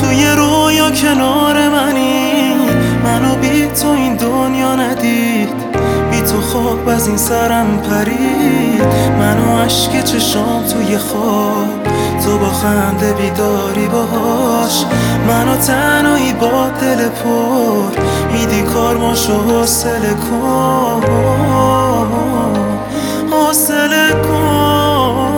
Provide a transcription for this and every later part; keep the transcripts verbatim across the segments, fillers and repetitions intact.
توی رویا کنار منی، منو بی تو این دنیا ندید، بی تو خواب از این سرم پرید. منو عشق چشام توی خواب، تو با خنده بیداری باهاش. منو تنهایی با دل پر، میدی کارماشو حوصله کن، حوصله کن.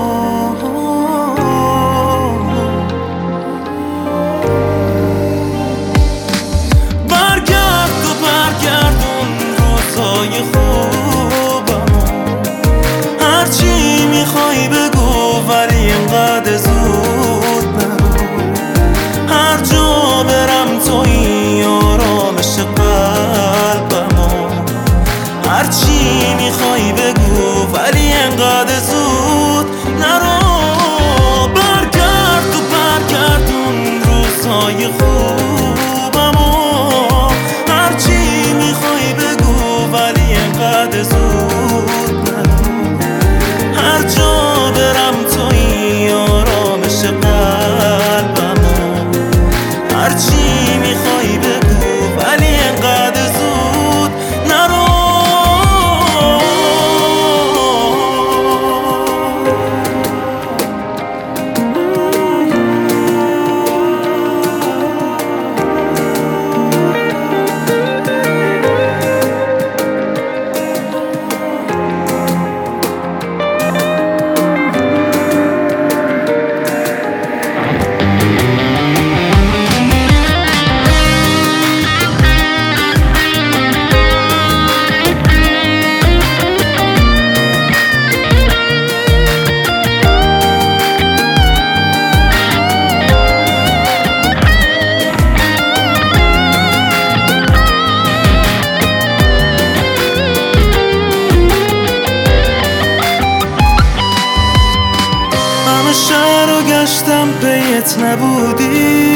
برگرد و برگردون روزای خوبمو، هرچی میخوای بگو ولی اینقدر زود نرو. هر جا برم تویی آرامش قلبمو، هرچی میخوای بگو ولی اینقدر زود نرو. برگرد و برگردون روزای خوبمو، هرچی میخوای بگو ولی اینقدر زود نرو. هر جا برم تویی آرامش قلبمو، هرچی میخوای بگو ولی اینقدر زود نرو. شهر رو گشتم پیت نبودی،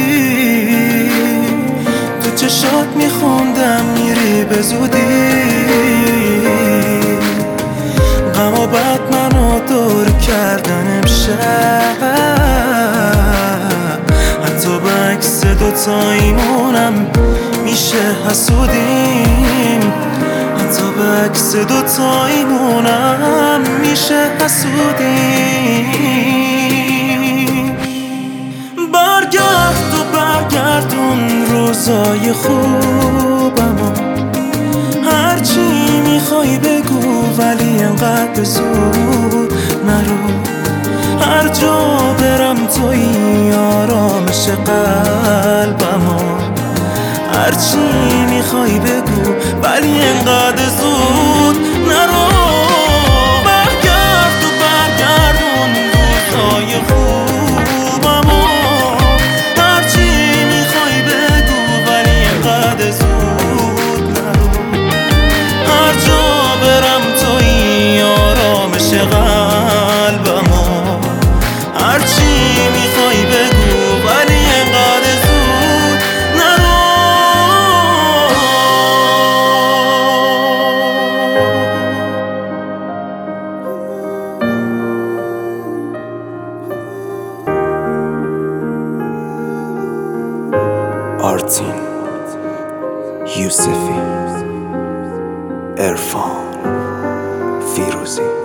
تو چشات میخوندم میری به زودی. غم و بد منو دور کردن امشب، حتی به عکس دوتاییمونم میشه حسودیم، حتی به عکس دوتاییمونم میشه حسودیم. برگرد و برگردون روزای خوبمو، هرچی میخوای بگو ولی اینقدر زود نرو. هر جا برم تویی آرامش قلبمو، هرچی میخوای بگو ولی اینقدر زود نرو. برگرد و برگردون روزای خوبمو، هرچی میخوای بگو ولی اینقدر زود نرو. هر جا برم تویی آرامش قلبمو، هرچی میخوای بگو ولی اینقدر زود نرو. آرتین، یوسفی، عرفان، فیروزی.